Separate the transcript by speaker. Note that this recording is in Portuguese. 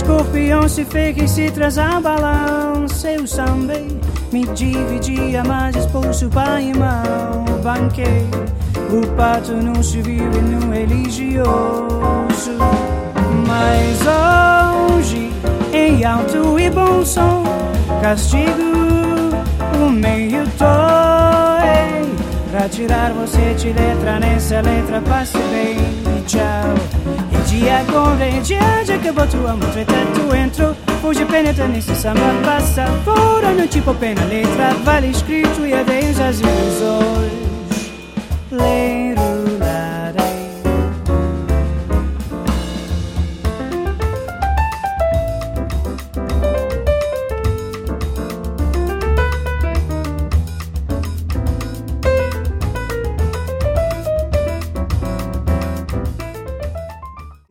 Speaker 1: escorpião se fez e se traz a balança. Eu sambei, me dividia, mas expulso pai e mão. Banquei, o pato no civil e no religioso. Mas hoje, em alto e bom som, castigo o meio toy. Pra tirar você de letra, nessa letra passe bem e tchau. E dia agora, e dia já acabou tua amor, tanto entrou. Hoje penetra nesse samba, passa fora, não tipo pena letra. Vale escrito e adeus às ilusões. Leiro.